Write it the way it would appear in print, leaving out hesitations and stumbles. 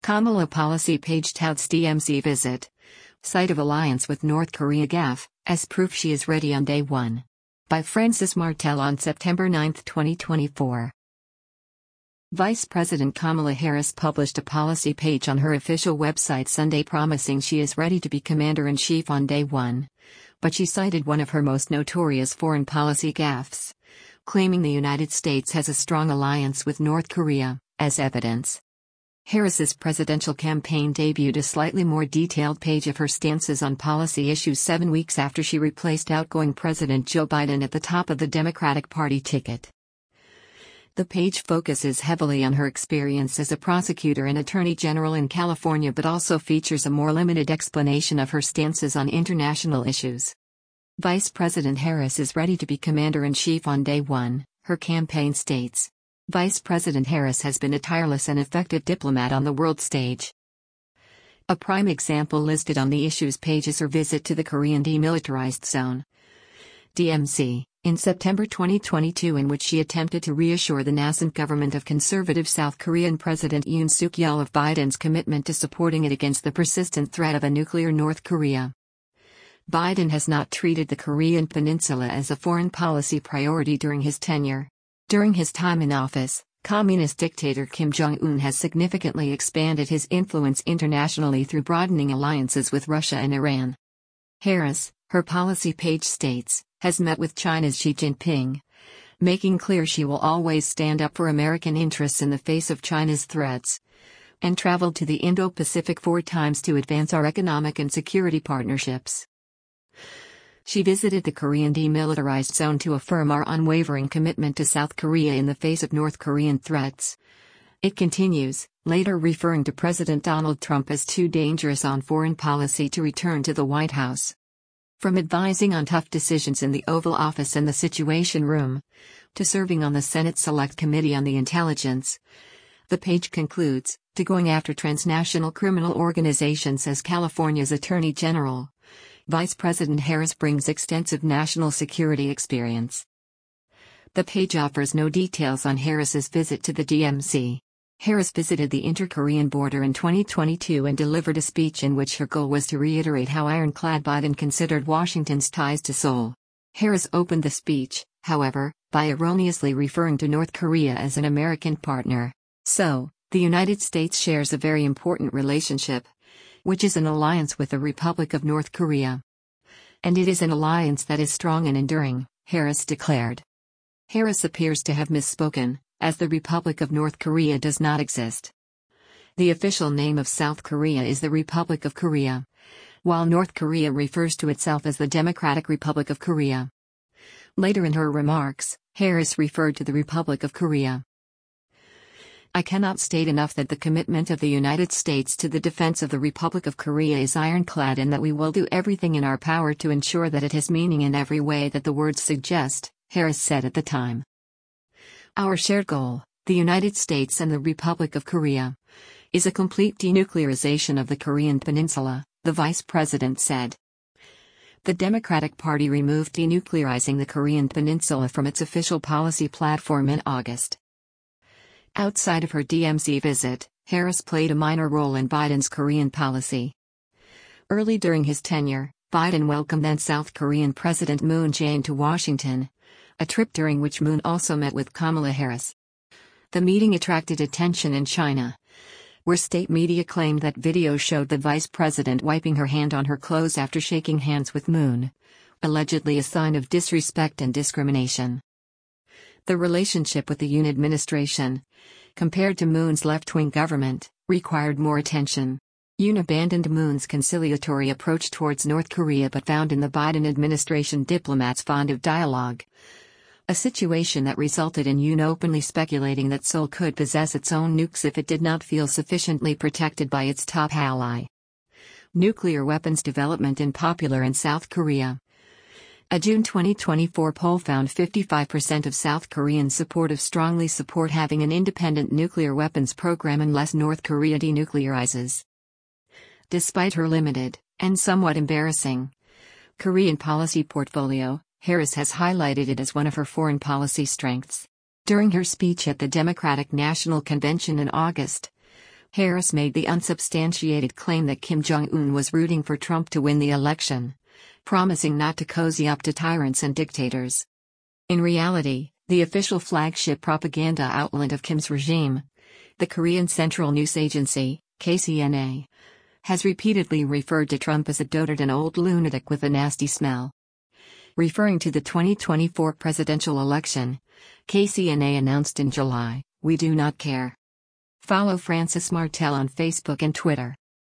Kamala policy page touts DMZ visit. Site of alliance with North Korea gaffe, as proof she is ready on day one. By Francis Martel on September 9, 2024. Vice President Kamala Harris published a policy page on her official website Sunday promising she is ready to be Commander-in-Chief on day one. But she cited one of her most notorious foreign policy gaffes, claiming the United States has a strong alliance with North Korea, as evidence. Harris's presidential campaign debuted a slightly more detailed page of her stances on policy issues 7 weeks after she replaced outgoing President Joe Biden at the top of the Democratic Party ticket. The page focuses heavily on her experience as a prosecutor and attorney general in California, but also features a more limited explanation of her stances on international issues. Vice President Harris is ready to be Commander-in-Chief on day one, her campaign states. Vice President Harris has been a tireless and effective diplomat on the world stage. A prime example listed on the issues page is her visit to the Korean Demilitarized Zone, DMZ, in September 2022, in which she attempted to reassure the nascent government of conservative South Korean President Yoon Suk-yeol of Biden's commitment to supporting it against the persistent threat of a nuclear North Korea. Biden has not treated the Korean Peninsula as a foreign policy priority during his tenure. During his time in office, Communist dictator Kim Jong-un has significantly expanded his influence internationally through broadening alliances with Russia and Iran. Harris, her policy page states, has met with China's Xi Jinping, making clear she will always stand up for American interests in the face of China's threats, and traveled to the Indo-Pacific 4 times to advance our economic and security partnerships. She visited the Korean Demilitarized Zone to affirm our unwavering commitment to South Korea in the face of North Korean threats. It continues, later referring to President Donald Trump as too dangerous on foreign policy to return to the White House. From advising on tough decisions in the Oval Office and the Situation Room, to serving on the Senate Select Committee on the Intelligence, the page concludes, to going after transnational criminal organizations as California's Attorney General. Vice President Harris brings extensive national security experience. The page offers no details on Harris's visit to the DMZ. Harris visited the inter-Korean border in 2022 and delivered a speech in which her goal was to reiterate how ironclad Biden considered Washington's ties to Seoul. Harris opened the speech, however, by erroneously referring to North Korea as an American partner. So, the United States shares a very important relationship, which is an alliance with the Republic of North Korea. And it is an alliance that is strong and enduring, Harris declared. Harris appears to have misspoken, as the Republic of North Korea does not exist. The official name of South Korea is the Republic of Korea, while North Korea refers to itself as the Democratic Republic of Korea. Later in her remarks, Harris referred to the Republic of Korea. I cannot state enough that the commitment of the United States to the defense of the Republic of Korea is ironclad, and that we will do everything in our power to ensure that it has meaning in every way that the words suggest, Harris said at the time. Our shared goal, the United States and the Republic of Korea, is a complete denuclearization of the Korean Peninsula, the vice president said. The Democratic Party removed denuclearizing the Korean Peninsula from its official policy platform in August. Outside of her DMZ visit, Harris played a minor role in Biden's Korean policy. Early during his tenure, Biden welcomed then South Korean President Moon Jae-in to Washington, a trip during which Moon also met with Kamala Harris. The meeting attracted attention in China, where state media claimed that video showed the vice president wiping her hand on her clothes after shaking hands with Moon, allegedly a sign of disrespect and discrimination. The relationship with the Yoon administration, compared to Moon's left-wing government, required more attention. Yoon abandoned Moon's conciliatory approach towards North Korea but found in the Biden administration diplomats fond of dialogue, a situation that resulted in Yoon openly speculating that Seoul could possess its own nukes if it did not feel sufficiently protected by its top ally. Nuclear weapons development unpopular in South Korea. A June 2024 poll found 55% of South Koreans strongly support having an independent nuclear weapons program unless North Korea denuclearizes. Despite her limited, and somewhat embarrassing, Korean policy portfolio, Harris has highlighted it as one of her foreign policy strengths. During her speech at the Democratic National Convention in August, Harris made the unsubstantiated claim that Kim Jong-un was rooting for Trump to win the election, promising not to cozy up to tyrants and dictators. In reality, the official flagship propaganda outlet of Kim's regime, the Korean Central News Agency, KCNA, has repeatedly referred to Trump as a dotard and old lunatic with a nasty smell. Referring to the 2024 presidential election, KCNA announced in July, "We do not care." Follow Francis Martel on Facebook and Twitter.